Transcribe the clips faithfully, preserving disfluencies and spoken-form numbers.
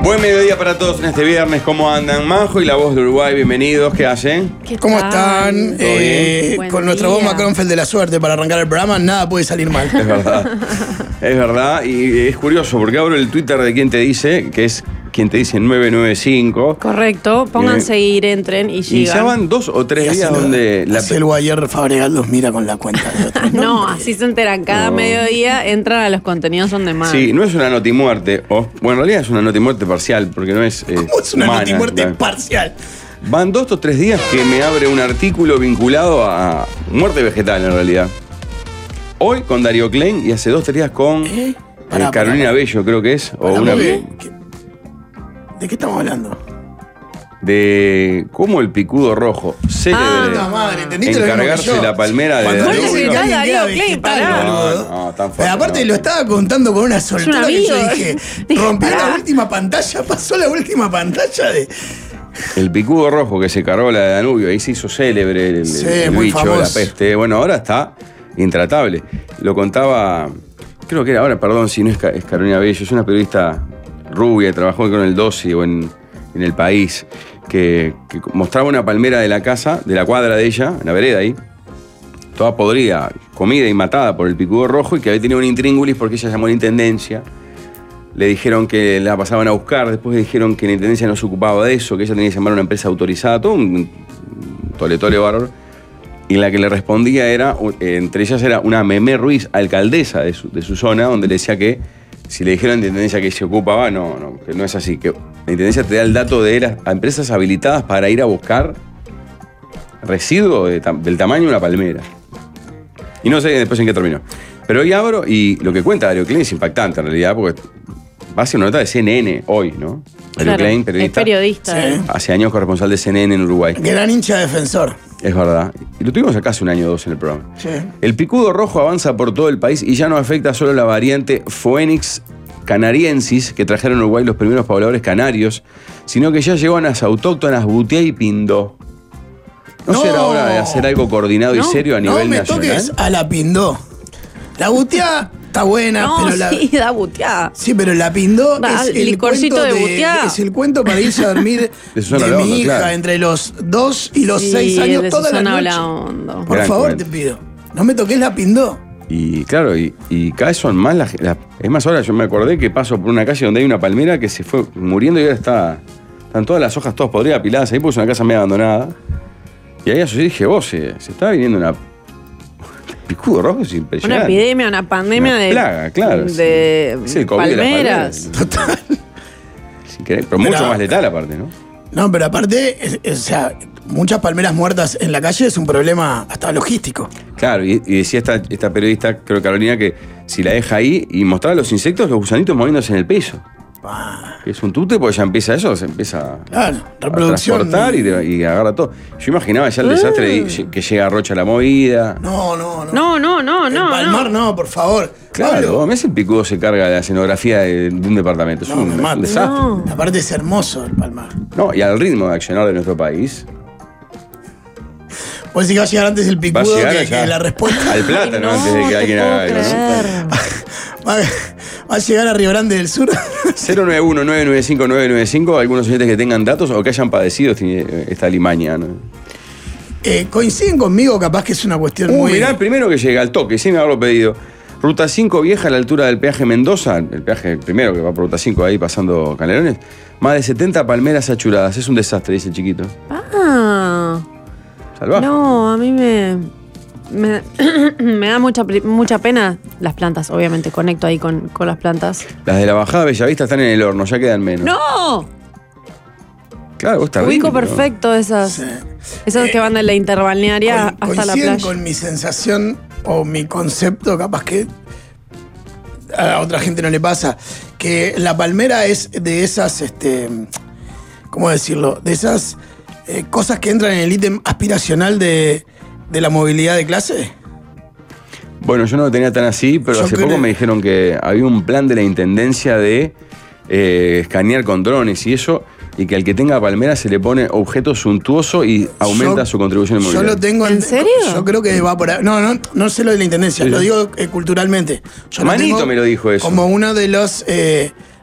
Buen mediodía para todos en este viernes. ¿Cómo andan? Majo y la voz de Uruguay, bienvenidos. ¿Qué hacen? ¿Qué ¿Cómo tal? están? Eh, con nuestra día. bomba Cronfeld de la suerte para arrancar el programa, nada puede salir mal. Es verdad. Es verdad. Y es curioso porque abro el Twitter de quien te dice, que es quien te dice nueve nueve cinco. Correcto, pónganse a seguir, entren y Y llegan. ya van dos o tres Y días así donde lo- la así el Guayer Fabregat los mira con la cuenta de otros No, nombres. así se enteran. Cada No. mediodía entran a los contenidos on demand. Sí, no es una notimuerte. O, bueno, en realidad es una notimuerte parcial, porque no es. eh, ¿Cómo es una humana, notimuerte ¿no? parcial? Van dos o tres días que me abre un artículo vinculado a muerte vegetal, en realidad. Hoy con Darío Klein y hace dos o tres días con ¿Eh? eh, Pará, Carolina pará. Bello, creo que es. O Pará, una. porque- ¿qué- ¿De qué estamos hablando? De cómo el picudo rojo célebre Ah, Puta madre, ¿entendiste lo mismo que encargarse yo? la palmera de Cuando ¿Cuál te es digo el que tal alguien Darío queda Klein? vegetal, Pará. boludo. No, no, tan fuerte, Pero aparte no. lo estaba contando con una soltura que yo amigo. dije, Dije, rompió la pará. última pantalla, pasó la última pantalla de... El picudo rojo que se cargó la de Danubio, ahí se hizo célebre el, el- Sí, el muy bicho, famoso. la peste. Bueno, ahora está intratable. Lo contaba, creo que era ahora, perdón si no es, Ca- es Carolina Bello, es una periodista rubia, trabajó con el doce o en, en El País, que, que mostraba una palmera de la casa, de la cuadra de ella, en la vereda ahí, toda podrida, comida y matada por el picudo rojo, y que había tenido un intríngulis porque ella llamó a la intendencia. Le dijeron que la pasaban a buscar, después le dijeron que la intendencia no se ocupaba de eso, que ella tenía que llamar a una empresa autorizada, todo un toletole bárbaro. Y la que le respondía era, eh, entre ellas era una Memé Ruiz, alcaldesa de su, de su zona, donde le decía que si le dijeron a la intendencia que se ocupaba, no, no, que no es así, que la intendencia te da el dato de las a empresas habilitadas para ir a buscar residuos de tam- del tamaño de una palmera. Y no sé después en qué terminó. Pero hoy abro y lo que cuenta Darío Klein es impactante en realidad, porque va a ser una nota de C N N hoy, ¿no? Darío Claro, Klein, es periodista. periodista. Sí. eh. Hace años corresponsal de C N N en Uruguay. Gran hincha defensor. Es verdad. Y lo tuvimos acá hace un año o dos en el programa. Sí. El picudo rojo avanza por todo el país y ya no afecta solo la variante Phoenix canariensis que trajeron a Uruguay los primeros pobladores canarios, sino que ya llegó a las autóctonas Butiá y Pindó. ¿No, No. será hora de hacer algo coordinado y No, serio a No nivel me nacional? toques a la Pindó. La Butiá está buena, No, pero la... sí, da buteada. Sí, pero la Pindó Da, es el el licorcito cuento de de, Butiá. es el cuento para irse a dormir de, De Susana mi Olaondo, hija claro. entre los dos y los Sí, seis años de toda la Susana noche. Olaondo. Por Gran favor, cuento. te pido. No me toques la Pindó. Y claro, y, y cada vez son más las, las- Es más, ahora yo me acordé que paso por una calle donde hay una palmera que se fue muriendo y ahora está. Están todas las hojas todas podridas, apiladas ahí, porque es una casa medio abandonada. Y ahí asocié y dije, vos, se, se está viniendo una. Picudo rojo, es Una impresionante. epidemia, una pandemia Una de, plaga, claro, sí. de Es el COVID de las palmeras. Total. Es increíble, pero mucho Pero- más letal aparte, ¿no? No, pero aparte, es- es- o sea, muchas palmeras muertas en la calle es un problema hasta logístico. Claro, y, y decía esta, esta periodista, creo Carolina, que si la deja ahí y mostrar los insectos, los gusanitos moviéndose en el piso. Pa, Que es un tute, porque ya empieza eso, se empieza Claro, a reproducción. transportar y, te- y agarra todo. Yo imaginaba ya el desastre de- que llega Rocha a la movida. No, no, no. No, no, no, El no. palmar no. no, por favor. Claro, Pablo, a mí el picudo se carga la escenografía de, de un departamento. Es No, un, me es un mata. desastre. No. Aparte es hermoso el palmar. No, y al ritmo de accionar de nuestro país, Vos decís que va a llegar antes el va a picudo llegar que, allá que la respuesta. al plátano Ay, antes de que no alguien te haga puedo algo, ¿no? creer. Va, va a llegar a Río Grande del Sur. cero nueve uno nueve nueve cinco nueve nueve cinco, algunos oyentes que tengan datos o que hayan padecido este- esta limaña, ¿no? Eh, coinciden conmigo, capaz que es una cuestión Uh, muy. mirá, el primero que llega al toque, sin haberlo pedido. Ruta cinco vieja a la altura del peaje Mendoza, el peaje primero que va por Ruta cinco ahí pasando Canelones, más de setenta palmeras achuradas. Es un desastre, dice el chiquito. Ah, Salvaje. no, a mí me. Me, me da mucha, pri- mucha pena las plantas, obviamente. Conecto ahí con, con las plantas. Las de la bajada Bellavista están en el horno, ya quedan menos. ¡No! Claro, vos estás Ubico perfecto esas. Sí. Esas Eh, que van de la interbalnearia Co- hasta la coinciden playa. con mi sensación o mi concepto, capaz que a otra gente no le pasa, que la palmera es de esas, este, ¿cómo decirlo? De esas eh, cosas que entran en el ítem aspiracional de, de la movilidad de clase. Bueno, yo no lo tenía tan así, pero Yo hace creo- poco me dijeron que había un plan de la intendencia de eh, escanear con drones y eso, y que al que tenga palmera se le pone objeto suntuoso y aumenta Yo- su contribución Yo inmobiliaria. lo tengo ¿En serio? Yo creo que va por ahí. No, no, no sé lo de la intendencia, Sí. lo digo eh, culturalmente. Yo lo Manito tengo me lo dijo eso. Como uno de los eh,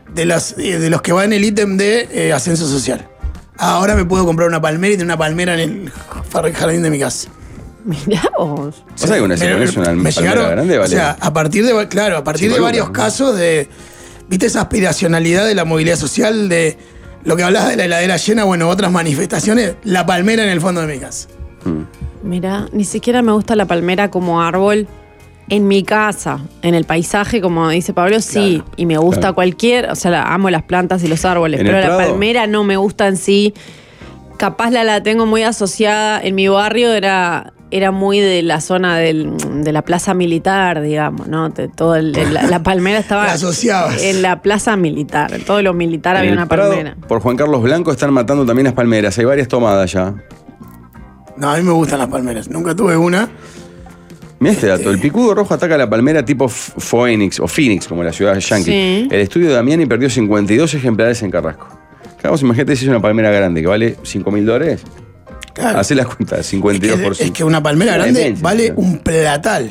de, las, eh, de los que va en el ítem de eh, ascenso social. Ahora me puedo comprar una palmera y tener una palmera en el jardín de mi casa. Mirá vos. O sea, que una, si me, pones una me palmera llegaron, grande, vale. O sea, a partir de, claro, a partir de varios lucas, ¿no? casos de, ¿viste esa aspiracionalidad de la movilidad social? De lo que hablabas de la heladera llena, bueno, otras manifestaciones, la palmera en el fondo de mi casa. Mm. Mirá, ni siquiera me gusta la palmera como árbol en mi casa, en el paisaje, como dice Pablo, sí, Claro, y me gusta claro. cualquier, o sea, la- amo las plantas y los árboles, ¿En pero el la Prado? palmera no me gusta en sí. Capaz la, la tengo muy asociada, en mi barrio era, era muy de la zona del, de la plaza militar, digamos, ¿no? De todo el- el- la, la palmera estaba La asociabas. en la plaza militar, en todo lo militar En había el una Prado, palmera. por Juan Carlos Blanco están matando también las palmeras. Hay varias tomadas ya. No, a mí me gustan las palmeras. Nunca tuve una. Mira este dato. El picudo rojo ataca a la palmera tipo F- Phoenix o Phoenix, como la ciudad yankee. Sí. El estudio de Damiani perdió cincuenta y dos ejemplares en Carrasco. Claro, vos imagínate si es una palmera grande que vale cinco mil dólares. Claro. Hacé las cuentas, cincuenta y dos por Es que, ciento. es que una palmera Una grande demencia, vale ¿no? un platal.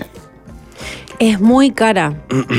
Es muy cara.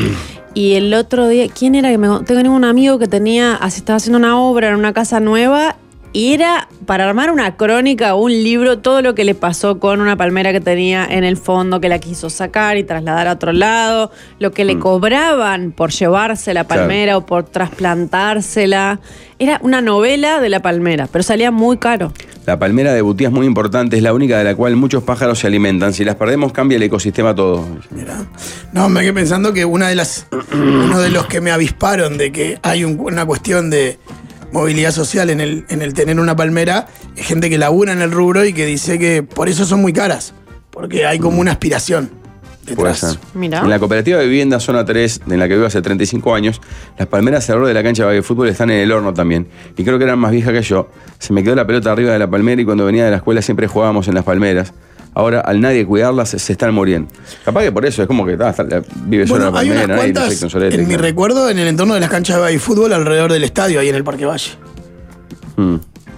Y el otro día, ¿quién era que me con- tengo un amigo que tenía, así estaba haciendo una obra en una casa nueva y era para armar una crónica o un libro todo lo que le pasó con una palmera que tenía en el fondo, que la quiso sacar y trasladar a otro lado, lo que le cobraban por llevarse la palmera Claro. o por trasplantársela. Era una novela de la palmera, pero salía muy caro. La palmera de Butí es muy importante, es la única de la cual muchos pájaros se alimentan. Si las perdemos, cambia el ecosistema todo. Mira. No, me quedé pensando que una de las. uno de los que me avisparon de que hay un- una cuestión de movilidad social en el, en el tener una palmera es gente que labura en el rubro y que dice que por eso son muy caras. Porque hay como una aspiración Puede detrás. ser. Mirá. En la cooperativa de vivienda Zona tres, en la que vivo hace treinta y cinco años, las palmeras alrededor de la cancha de fútbol están en el horno también. Y creo que eran más viejas que yo. Se me quedó la pelota arriba de la palmera y cuando venía de la escuela siempre jugábamos en las palmeras. Ahora, al nadie cuidarlas, se, se están muriendo. Capaz que por eso, es como que ah, está- la- vive sola Bueno, la hay palmera, unas nadie le cuantas, afecta un solete, en mi claro. recuerdo, en el entorno de las canchas de fútbol alrededor del estadio, ahí en el Parque Valle. Mm.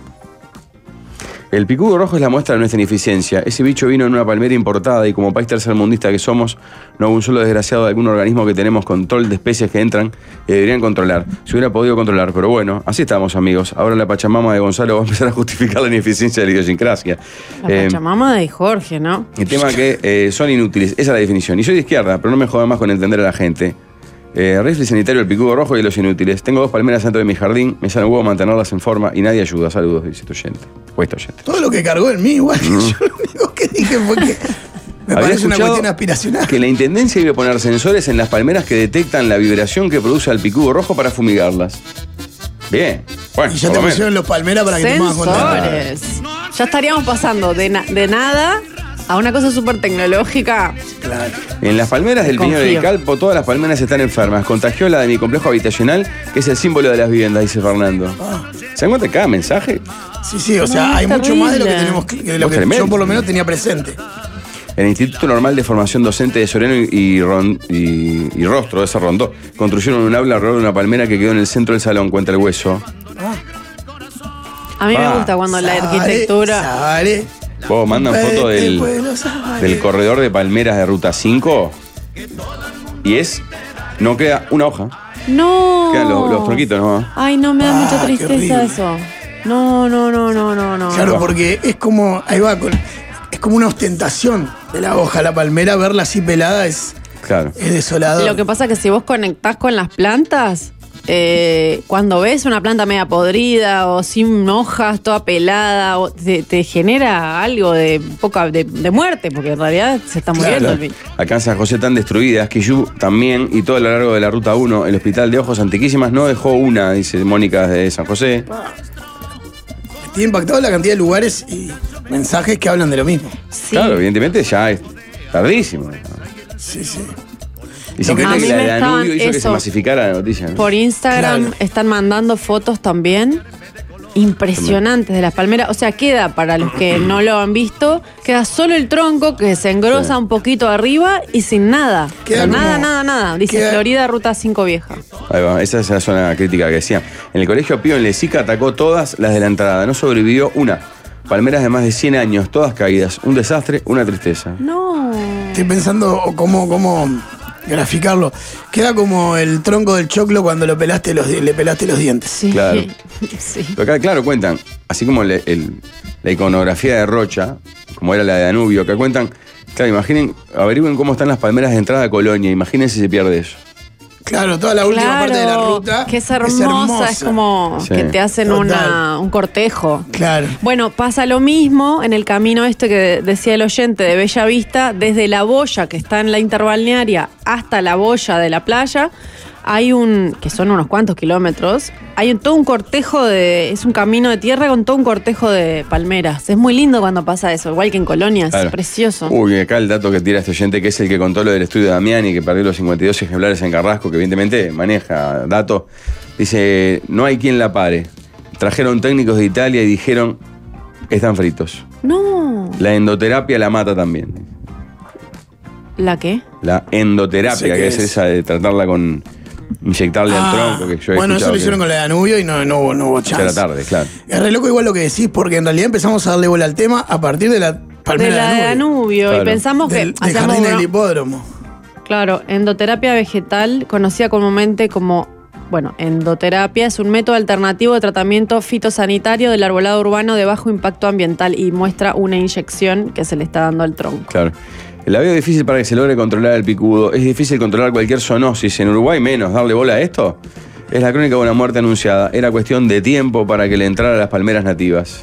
El picudo rojo es la muestra de nuestra ineficiencia. Ese bicho vino en una palmera importada y como país tercermundista que somos, no hubo un solo desgraciado de algún organismo que tenemos control de especies que entran y deberían controlar. Se hubiera podido controlar, pero bueno, así estamos, amigos. Ahora la Pachamama de Gonzalo va a empezar a justificar la ineficiencia de la idiosincrasia. La Eh, Pachamama de Jorge, ¿no? el tema que eh, son inútiles, esa es la definición. Y soy de izquierda, pero no me joda más con entender a la gente. Eh, rifle sanitario, el picudo rojo y los inútiles. Tengo dos palmeras dentro de mi jardín, me sale un huevo mantenerlas en forma y nadie ayuda. Saludos, dice este oyente. O este oyente. Todo lo que cargó en mí, igual. Yo lo único que dije fue que me Había parece una escuchado cuestión aspiracional. que la intendencia iba a poner sensores en las palmeras que detectan la vibración que produce el picudo rojo para fumigarlas. Bien. Bueno, Y ya por te lo menos. pusieron los palmeras para que te pongas contento. Sensores. Ya estaríamos pasando de, na- de nada a una cosa súper tecnológica. Claro. En las palmeras del Confío. Piñón del Calpo, todas las palmeras están enfermas. Contagió la de mi complejo habitacional, que es el símbolo de las viviendas, dice Fernando. ¿Se dan cuenta de cada mensaje? Sí, sí, o sea, No, hay es mucho más de lo que terrible. tenemos que- de lo Es que tremendo. yo por lo menos tenía presente. El Instituto Normal de Formación Docente de Soriano y, y Ron- y- y Rostro, de ese Rondó, construyeron un aula alrededor de una palmera que quedó en el centro del salón, cuenta el hueso. A mí Ah, me gusta cuando la Sale, arquitectura. sale. Vos mandan foto Vete, del, pueblo, sale. del corredor de palmeras de Ruta cinco y es. No queda una hoja. No. Quedan los, los tronquitos, ¿no? Ay, no, me da Ah, mucha qué tristeza horrible. eso. No, no, no, no, no, no. Claro, Bajo. porque es como, ahí va, con, es como una ostentación de la hoja. La palmera, verla así pelada es, Claro. es desolador. Lo que pasa es que si vos conectás con las plantas, eh, cuando ves una planta media podrida o sin hojas, toda pelada, o te, te genera algo de poca de, de muerte, porque en realidad se está muriendo Claro. el bicho. Acá en San José están destruidas, Quillú también, y todo a lo largo de la Ruta uno, el Hospital de Ojos Antiquísimas no dejó una, dice Mónica de San José. Estoy impactado la cantidad de lugares y mensajes que hablan de lo mismo. Sí. Claro, evidentemente ya es tardísimo. Sí, sí. Y si Lo que creen a que mí la me de estaban- Danubio hizo que se eso. masificara la noticia, ¿no? Por Instagram Claro. están mandando fotos también impresionantes de las palmeras. O sea, queda, para los que no lo han visto, queda solo el tronco que se engrosa Sí. un poquito arriba y sin nada. Queda Pero nada, como- nada, nada. Dice queda- Florida, Ruta cinco vieja. Ahí va, esa es la zona crítica que decía. En el colegio Pío en Lezica atacó todas las de la entrada. No sobrevivió una. Palmeras de más de cien años, todas caídas. Un desastre, una tristeza. No. Estoy pensando cómo, cómo graficarlo. Queda como el tronco del choclo cuando lo pelaste los, le pelaste los dientes. Sí. Claro. Sí. Pero acá, claro, cuentan, así como el, el, la iconografía de Rocha, como era la de Danubio, que cuentan, claro, imaginen, averigüen cómo están las palmeras de entrada a Colonia, imaginen si se pierde eso. Claro, toda la última Claro, parte de la ruta. que es hermosa, es, hermosa. es como Sí. que te hacen una, un cortejo. Claro. Bueno, pasa lo mismo en el camino este que decía el oyente de Bella Vista, desde la boya que está en la interbalnearia hasta la boya de la playa, hay un, que son unos cuantos kilómetros, hay un, todo un cortejo de, es un camino de tierra con todo un cortejo de palmeras. Es muy lindo cuando pasa eso, igual que en Colonia, es Claro. precioso. Uy, acá el dato que tira este oyente, que es el que contó lo del estudio de Damiani, que perdió los cincuenta y dos ejemplares en Carrasco, que evidentemente maneja datos, dice, no hay quien la pare. Trajeron técnicos de Italia y dijeron, están fritos. No, La endoterapia la mata también. ¿la qué? La endoterapia, No sé qué que es es. esa de tratarla con, inyectarle Ah, al tronco, que yo he bueno, eso escuchado lo que hicieron con la de Danubio y no, no, hubo- no hubo ya chance. era tarde, claro. Es re loco igual lo que decís, porque en realidad empezamos a darle bola al tema a partir de la De palmera la de Danubio. Claro. Y pensamos Del, que del hacemos jardín del bro- hipódromo. Claro, endoterapia vegetal, conocida comúnmente como, bueno, endoterapia, es un método alternativo de tratamiento fitosanitario del arbolado urbano de bajo impacto ambiental y muestra una inyección que se le está dando al tronco. Claro. La veo difícil para que se logre controlar el picudo. Es difícil controlar cualquier zoonosis. En Uruguay menos. ¿Darle bola a esto? Es la crónica de una muerte anunciada. Era cuestión de tiempo para que le entrara a las palmeras nativas.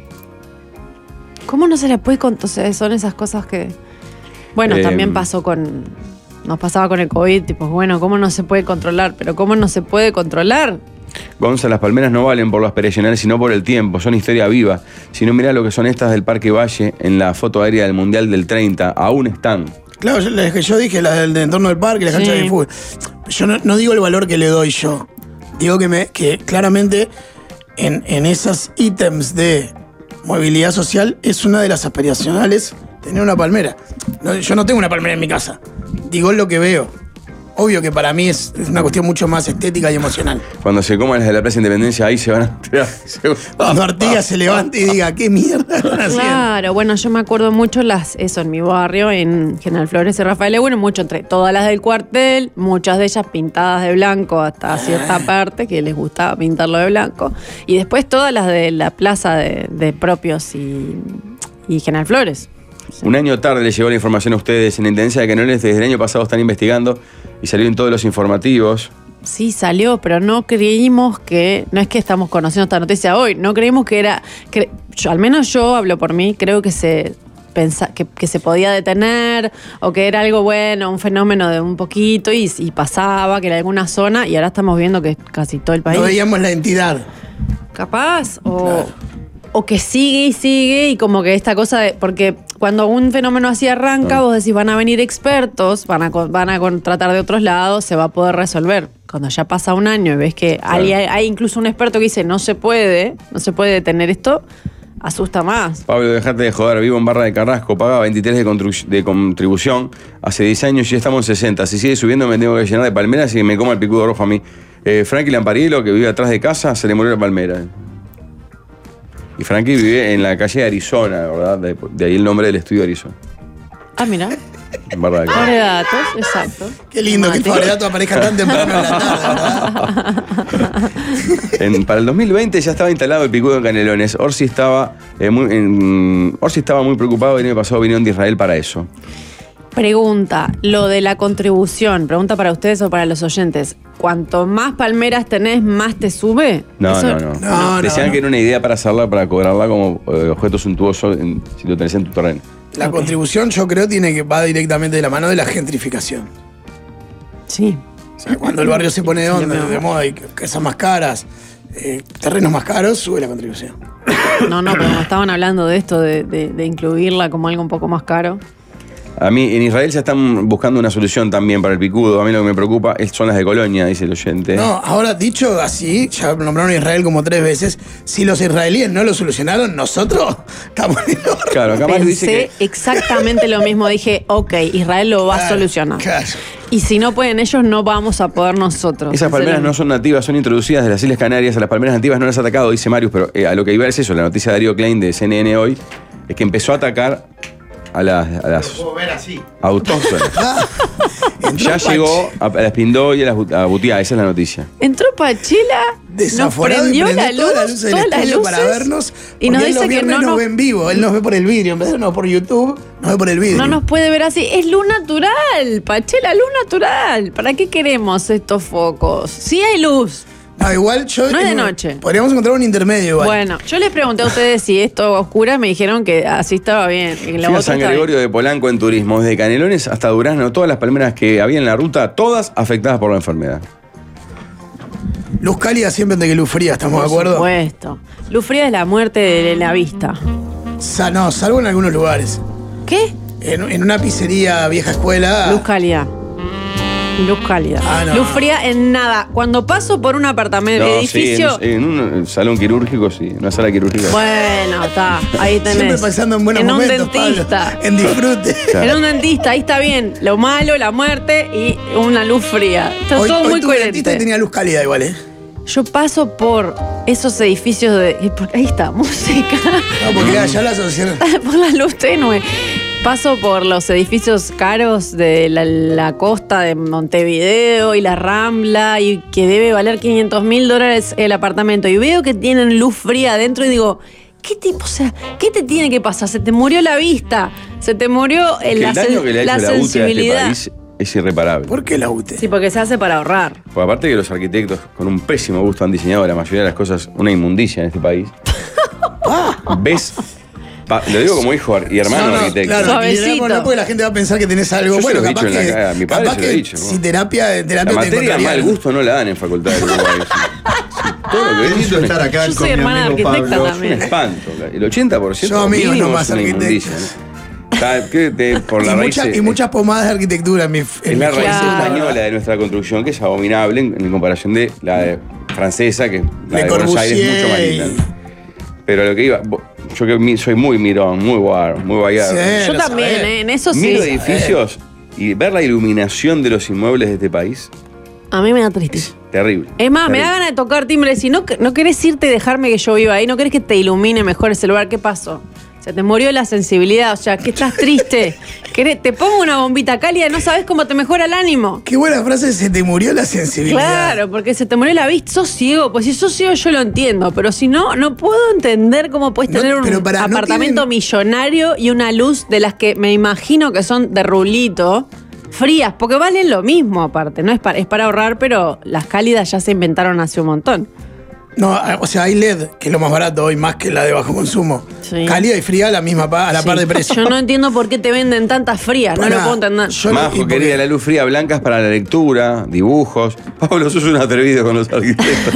¿Cómo no se le puede controlar? Son esas cosas que... Bueno, Eh, también pasó con... Nos pasaba con el COVID, tipo, bueno, ¿cómo no se puede controlar? Pero ¿cómo no se puede controlar? Gonza, las palmeras no valen por lo aspiracional, sino por el tiempo. Son historia viva. Si no mirá lo que son estas del Parque Valle en la foto aérea del Mundial del treinta, aún están. Claro, yo, las que yo dije, las del de entorno del parque, las Sí. canchas de fútbol. Yo no, no digo el valor que le doy yo. Digo que, me, que claramente en, en esos ítems de movilidad social es una de las aspiracionales tener una palmera. No, yo no tengo una palmera en mi casa. Digo lo que veo. Obvio que para mí es, es una cuestión mucho más estética y emocional. Cuando se coman las de la Plaza Independencia, ahí se van a enterar. Cuando Artigas se levante y diga, ¿qué mierda están haciendo? Claro, bueno, yo me acuerdo mucho las, eso en mi barrio, en General Flores y Rafael Bueno, mucho entre todas las del cuartel, muchas de ellas pintadas de blanco hasta cierta parte, que les gustaba pintarlo de blanco, y después todas las de la plaza de, de Propios y, y General Flores. Un año tarde les llegó la información a ustedes en la Intendencia de Canelones. Desde el año pasado están investigando y salió en todos los informativos. Sí, salió, pero no creímos que, no es que estamos conociendo esta noticia hoy, no creímos que era, cre- yo, al menos yo hablo por mí, creo que se pensa, que, que se podía detener o que era algo bueno, un fenómeno de un poquito y, y pasaba, que era alguna zona y ahora estamos viendo que es casi todo el país. No veíamos la entidad. Capaz, o, Claro. o que sigue y sigue y como que esta cosa de, porque cuando un fenómeno así arranca, vos decís, van a venir expertos, van a, con- van a contratar de otros lados, se va a poder resolver. Cuando ya pasa un año y ves que hay, hay- hay incluso un experto que dice, no se puede, no se puede detener esto, asusta más. Pablo, dejate de joder, vivo en Barra de Carrasco, pagaba veintitrés de, constru- de contribución hace diez años y ya estamos en sesenta. Si sigue subiendo me tengo que llenar de palmeras y me coma el picudo rojo a mí. Eh, Frankie Lampariello, que vive atrás de casa, se le murió la palmera. Y Frankie vive en la calle de Arizona, ¿verdad? De, de ahí el nombre del estudio de Arizona. Ah, mira, En Barra de Carrasco. pobre datos, exacto. Qué lindo que el Mate. Fabregato aparezca tan temprano en la tarde, ¿verdad? En- para el dos mil veinte ya estaba instalado el picudo en Canelones. Orsi estaba, eh, muy, en- Orsi estaba muy preocupado. El año pasado vinieron de Israel para eso. Pregunta, lo de la contribución, pregunta para ustedes o para los oyentes. ¿Cuanto más palmeras tenés, más te sube? No, Eso- no, no, No, no, Decían no. que era una idea para hacerla, para cobrarla como eh, objeto suntuoso en- si lo tenés en tu terreno. La Ok. contribución yo creo tiene que va directamente de la mano de la gentrificación. Sí. O sea, cuando el barrio se pone de, onda, Sí, de moda y casas más caras, eh, terrenos más caros, sube la contribución. No, no, pero me estaban hablando de esto, de, de- de incluirla como algo un poco más caro. A mí, en Israel ya están buscando una solución también para el picudo. A mí lo que me preocupa es- son las de Colonia, dice el oyente. No, ahora dicho así, ya nombraron a Israel como tres veces. Si los israelíes no lo solucionaron, nosotros estamos en el horno. Claro, acá Mario dice Pensé que exactamente lo mismo. Dije, ok, Israel lo va a Claro, solucionar. claro. Y si no pueden ellos, no vamos a poder nosotros. esas Ese palmeras era- no son nativas, son introducidas de las Islas Canarias. A las palmeras nativas no las ha atacado, dice Marius, pero eh, a lo que iba es eso. La noticia de Darío Klein de C N N hoy es que empezó a atacar a las, a las puedo ver así. autóctonas. Ah, entró Ya Pach, llegó a, a las Pindó y a las but- a Butiá, esa es la noticia. Entró Pachela, nos desaforado y prendió prendió la luz, todas las luces del todas las estudio luces, para vernos. y nos porque él dice los que viernes no nos nos, ve en vivo. Él nos ve por el vidrio. En vez de vernos por YouTube, nos ve por el vidrio. no nos puede ver así. Es luz natural, Pachela, luz natural. ¿Para qué queremos estos focos? Sí hay luz. No, igual yo. No es de eh, noche. Podríamos encontrar un intermedio igual. Bueno, yo les pregunté a ustedes si esto oscura, me dijeron que así estaba bien. Y la Fui a otra San estaba Gregorio de Polanco en turismo, desde Canelones hasta Durazno, todas las palmeras que había en la ruta, todas afectadas por la enfermedad. Luz cálida siempre antes que luz fría, ¿estamos bien. de acuerdo? Por supuesto. Luz fría es la muerte de la vista. Sa- no, salvo en algunos lugares. ¿Qué? En, en una pizzería vieja escuela. Luz cálida. Luz cálida. Ah, no. Luz fría en nada. Cuando paso por un apartamento, No, edificio. sí, en, en un salón quirúrgico, sí, en una sala quirúrgica. Bueno, está. Ahí tenés. Siempre pensando en buenos en un momentos, dentista. Pablo. En disfrute. Claro. En un dentista, ahí está bien. Lo malo, la muerte y una luz fría. Está Hoy, todo hoy muy tuve dentista coherente. y tenía luz cálida igual, ¿eh? Yo paso por esos edificios de. y por- Ahí está, música. No, porque allá la asociación. Por la luz tenue. Paso por los edificios caros de la, la costa de Montevideo y la Rambla y que debe valer quinientos mil dólares el apartamento. Y veo que tienen luz fría adentro y digo, ¿qué tipo? O sea, ¿qué te tiene que pasar? Se te murió la vista, se te murió Que el, la, el daño que le ha la hecho la U T E a este sensibilidad. país es irreparable. ¿Por qué la U T E? Sí, porque se hace para ahorrar. Porque aparte que los arquitectos con un pésimo gusto han diseñado la mayoría de las cosas una inmundicia en este país. ¿Ves? Pa- lo digo como hijo y hermano No, no, arquitecto. claro, Suavecito. y no porque la gente va a pensar que tenés algo. Yo se bueno, lo he capaz dicho en que, la cara, mi padre capaz se lo ha que dicho, si ¿no? terapia, terapia La te materia encontraría mal algo. gusto no la dan en facultad de Uruguay. Todo lo que es Necesito un, estar acá Yo con soy mi hermana amigo arquitecta Pablo. es un también. espanto. El ochenta por ciento Yo amigos mínimo nomás es una arquitectos. inmundicia, ¿no? Está, que te- por la Y, raíz, mucha- y eh, muchas pomadas de arquitectura en mi. es en la mi raíz Claro. española de nuestra construcción, que es abominable en, en comparación de la de francesa, que la Le de Buenos Aires es mucho más Corbusier. linda. Pero lo que iba, bo- yo que mi- soy muy mirón, muy guar, muy guayado. Sí. Yo lo también, sabés. ¿eh? En eso sí. Miro edificios y ver la iluminación de los inmuebles de este país, A mí me da tristeza. terrible. Es más, me terrible. da ganas de tocar timbre. Si no, no querés irte y dejarme que yo viva ahí, no querés que te ilumine mejor ese lugar, ¿qué pasó? Se te murió la sensibilidad, o sea, que estás triste. ¿Querés- te pongo una bombita cálida y no sabes cómo te mejora el ánimo. Qué buena frase, se te murió la sensibilidad. Claro, porque se te murió la vista, sos ciego. Pues si sos ciego yo lo entiendo, pero si no, no puedo entender cómo puedes No, tener un pero pará, ¿no apartamento tienen- millonario y una luz de las que me imagino que son de rulito, frías, porque valen lo mismo aparte, no es para, es para ahorrar, pero las cálidas ya se inventaron hace un montón. No, o sea, hay L E D, que es lo más barato hoy, más que la de bajo consumo. Sí. Cálida y fría a la misma pa- a la Sí. par de precio. Yo no entiendo por qué te venden tantas frías, no Pará, lo puedo entender. yo lo- y Majo, porque- querida, la luz fría blanca es para la lectura, dibujos. Pablo, sos un atrevido con los arquitectos.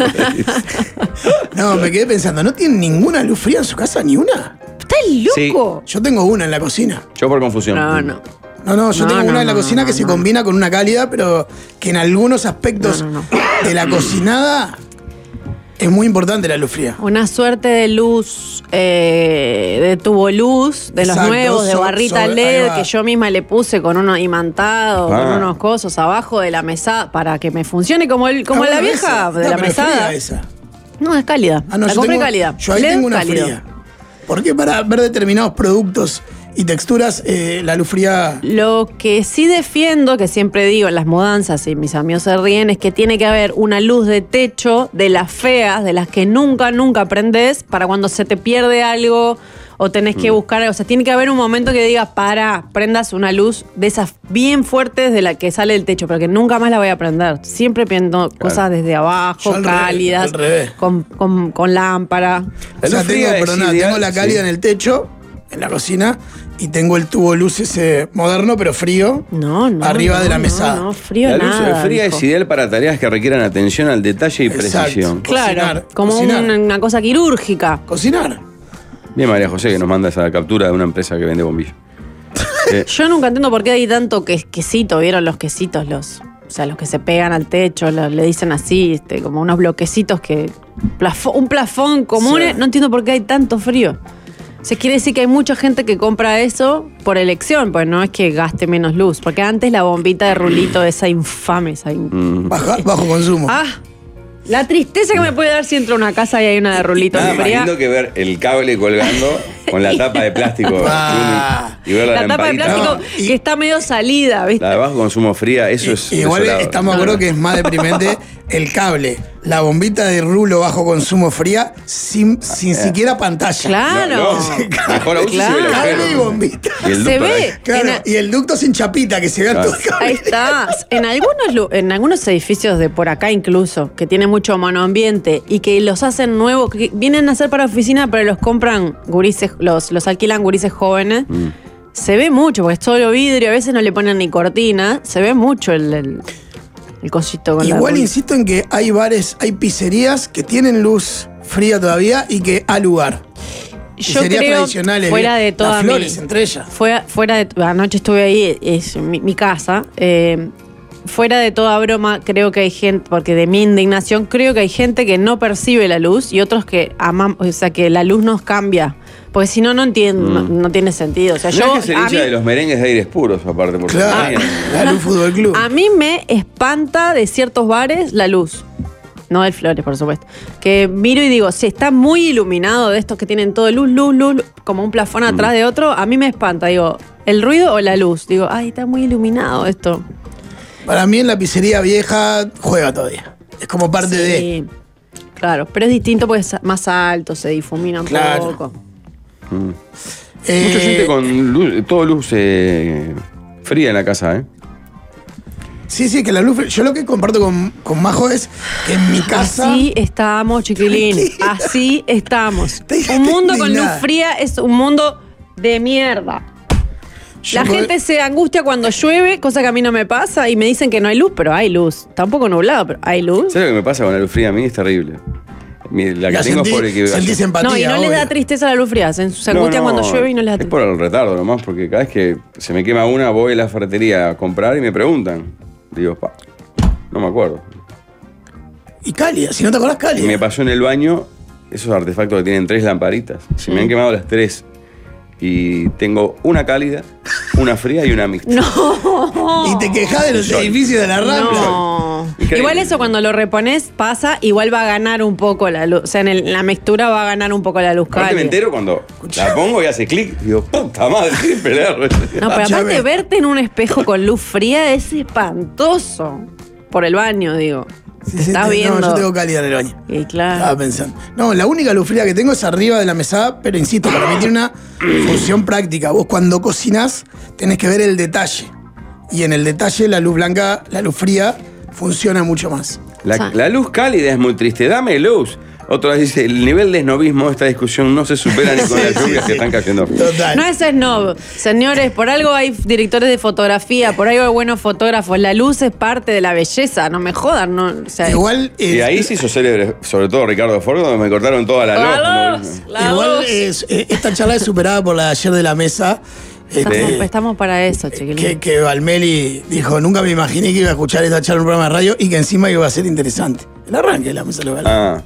No, me quedé pensando, ¿no tienen ninguna luz fría en su casa? ¿Ni una? ¿Estás loco? Yo tengo una en la cocina. Yo por confusión. No, no. No, no, yo No, tengo no, una en la no, cocina no, que se no. combina con una cálida, pero que en algunos aspectos No, no, de la cocinada es muy importante la luz fría. Una suerte de luz, eh, de tubo luz, de los Exacto, nuevos, de so- barrita sobre- L E ahí D, va. que yo misma le puse con uno imantado, Ah. con unos cosos abajo de la mesa, para que me funcione como, el, como Ah, la bueno, vieja esa. de No, la pero es mesada. fría esa. No, es cálida. Ah, no, la yo compré tengo- cálida. Yo ahí L E D tengo una cálido. fría. Porque para ver determinados productos y texturas, eh, la luz fría. Lo que sí defiendo, que siempre digo en las mudanzas y mis amigos se ríen, es que tiene que haber una luz de techo de las feas, de las que nunca, nunca prendes, para cuando se te pierde algo o tenés que buscar algo. O sea, tiene que haber un momento que digas, para, prendas una luz de esas bien fuertes de la que sale del techo, pero que nunca más la voy a prender. Siempre prendo cosas desde Yo abajo, al revés, cálidas, al revés. con, con, con lámpara. O sea, luz fría tengo, es perdona, ideal, tengo la cálida sí. en el techo, en la cocina, y tengo el tubo luz ese moderno, pero frío. No, no. Arriba no, de la no, mesada. No, frío La luz nada. fría dijo. es ideal para tareas que requieran atención al detalle y Exacto. precisión. Claro, Cocinar, como cocinar. una, una cosa quirúrgica. Cocinar. Bien, María José, que nos manda esa captura de una empresa que vende bombillos. Eh, Yo nunca entiendo por qué hay tanto que, quesito, ¿vieron los quesitos? Los, o sea, los que se pegan al techo, los- le dicen así, este, como unos bloquecitos que. plafo- un plafón común. Sí. No entiendo por qué hay tanto frío. O sea, quiere decir que hay mucha gente que compra eso por elección, pues no es que gaste menos luz. Porque antes la bombita de rulito, esa infame, esa. in- mm, Baja- bajo consumo. ¡Ah! La tristeza que me puede dar si entro a una casa y hay una de rulito Nada de más fría. lindo que ver el cable colgando con la tapa de plástico Ah. y ver la, La tapa de lamparita. plástico No, y- que está medio salida, ¿viste? La de bajo consumo fría, eso es Y- Igual desolador. estamos de acuerdo que es más deprimente el cable, la bombita de rulo bajo consumo fría sin, sin siquiera pantalla. Claro. No, no, mejor aún si se ve el Claro. Cable y agujero. bombita. Y el Se ducto ve. ahí. Claro, En a- y el ducto sin chapita que se vea Claro. todo el cable. Ahí está. En algunos, lu- en algunos edificios de por acá incluso, que tienen mucho monoambiente y que los hacen nuevos, que vienen a hacer para oficina, pero los compran gurises, los, los alquilan gurises jóvenes. Mm. Se ve mucho, porque es solo vidrio, a veces no le ponen ni cortina. Se ve mucho el, el, el cosito con la Igual rulo. insisto en que hay bares, hay pizzerías que tienen luz fría todavía y que a lugar. Yo Pizzerías creo, tradicionales, fuera de las toda Flores, mi- entre ellas. Fuera, fuera de anoche estuve ahí, es mi, mi casa. eh, fuera de toda broma, creo que hay gente, porque de mi indignación, creo que hay gente que no percibe la luz y otros que aman, o sea, que la luz nos cambia. Porque si no, no entiendo, no, no tiene sentido. O sea, No yo. es que se a hincha mí- de los merengues de aires puros, aparte, porque Claro, la luz fútbol club. A mí me espanta de ciertos bares la luz. No del Flores, por supuesto. Que miro y digo, si está muy iluminado de estos que tienen todo luz, luz, luz, como un plafón atrás de otro, a mí me espanta. Digo, ¿el ruido o la luz? Digo, ay, está muy iluminado esto. Para mí en la pizzería vieja juega todavía. Es como parte de. Sí, claro, pero es distinto porque es más alto, se difumina un Claro. poco. Eh, mucha gente con luz, todo luz eh, fría en la casa, ¿eh? Sí, sí, que la luz. Yo lo que comparto con, con Majo es que en mi casa. Así estamos, chiquilín. Tranquila. Así estamos. Te dejaste Un mundo con luz indignada. fría es un mundo de mierda. yo La pod- gente se angustia cuando llueve, cosa que a mí no me pasa, y me dicen que no hay luz, pero hay luz. Tampoco nublado, pero hay luz. ¿Sabes lo que me pasa con la luz fría? A mí es terrible. Mi- La que la tengo sentí- es por el que. sentís empatía. No, y no les da obvio. tristeza la luz fría. Se, se No, angustian no, cuando llueve y no les da Es tristeza. por el retardo nomás, porque cada vez que se me quema una, voy a la ferretería a comprar y me preguntan. Digo, pa, no me acuerdo. Y cálida, si no te acordás, Y cálida. me pasó en el baño esos artefactos que tienen tres lamparitas. Se me han quemado las tres. Y tengo una cálida, una fría y una mixta. No. Y te quejás de los Sol. edificios de la Rambla. No. Increíble. Igual eso cuando lo repones pasa, igual va a ganar un poco la luz. O sea, en el- la mixtura va a ganar un poco la luz Aparte me cálida. entero cuando la pongo y hace clic. Digo, puta madre, qué pelear. No, pero aparte Escuchame. verte en un espejo con luz fría es espantoso. Por el baño, digo. Sí, Te sí, estás te- viendo. No, yo tengo cálida en el baño. Y claro. Estaba pensando. No, la única luz fría que tengo es arriba de la mesada, pero insisto, para mí tiene una función práctica. Vos cuando cocinás tenés que ver el detalle. Y en el detalle la luz blanca, la luz fría, funciona mucho más. La, O sea. la luz cálida es muy triste. Dame luz. Otra vez dice, el nivel de esnobismo de esta discusión no se supera ni con Sí, las sí, lluvias sí. que están cayendo. Total. No es snob. Señores, por algo hay directores de fotografía, por algo hay buenos fotógrafos. La luz es parte de la belleza, no me jodan. No, o sea, Igual, eh, Y ahí se hizo célebre, sobre todo Ricardo Ford, donde me cortaron toda la luz. La como- luz, la igual luz. es- eh, esta charla es superada por la de ayer de la mesa. Estamos, este, estamos para eso, chiquilín. que, que Valmeli dijo, nunca me imaginé que iba a escuchar esta charla en un programa de radio y que encima iba a ser interesante. El arranque de la mesa de los galanes. Ah.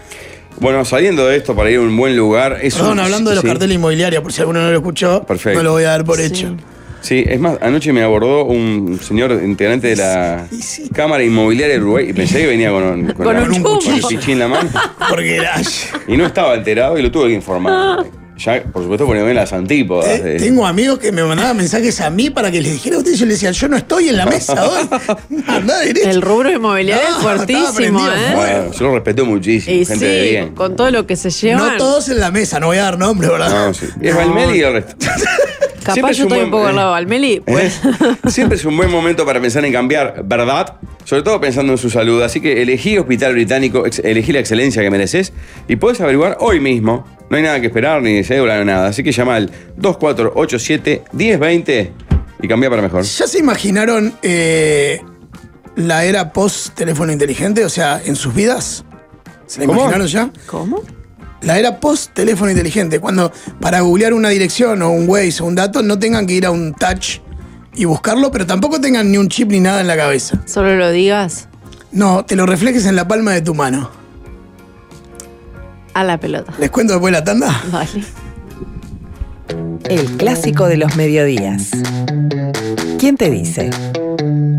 Bueno, saliendo de esto para ir a un buen lugar. Es Perdón, un- hablando de los sí. carteles inmobiliarios, por si alguno no lo escuchó, Perfecto. no lo voy a dar por Sí. hecho. Sí, es más, anoche me abordó un señor integrante de la Sí, sí. Cámara Inmobiliaria de Uruguay y pensé que venía con, con, Con la- un con chumbo. el pichín en la mano Porque era- y no estaba alterado y lo tuve que informar. Ya, por supuesto, poniéndome las antípodas. Eh, de- tengo amigos que me mandaban mensajes a mí para que les dijera a ustedes. Yo les decía, yo no estoy en la mesa hoy. Andá derecho. El rubro inmobiliario No, es fuertísimo, estaba prendido ¿eh? Bueno, yo lo respeto muchísimo, Y gente de sí, bien. con todo lo que se llevan. No todos en la mesa, no voy a dar nombres, ¿verdad? No, sí. Es Valmeli y el resto. Capaz Siempre es yo un estoy un buen- poco al lado de Valmeli. ¿Eh? Pues. Siempre es un buen momento para pensar en cambiar, ¿verdad? Sobre todo pensando en su salud. Así que elegí Hospital Británico, ex- elegí la excelencia que mereces y podés averiguar hoy mismo. No hay nada que esperar, ni cédula, ni nada. Así que llama al dos cuatro ocho siete, uno cero dos cero y cambia para mejor. ¿Ya se imaginaron eh, la era post teléfono inteligente? O sea, en sus vidas. ¿Se la ¿Cómo? imaginaron ya? ¿Cómo? La era post teléfono inteligente, cuando para googlear una dirección o un Waze o un dato no tengan que ir a un touch y buscarlo, pero tampoco tengan ni un chip ni nada en la cabeza. Solo lo digas No, te lo reflejes en la palma de tu mano. a la pelota. ¿Les cuento después de la tanda? Vale. El clásico de los mediodías. ¿Quién te dice?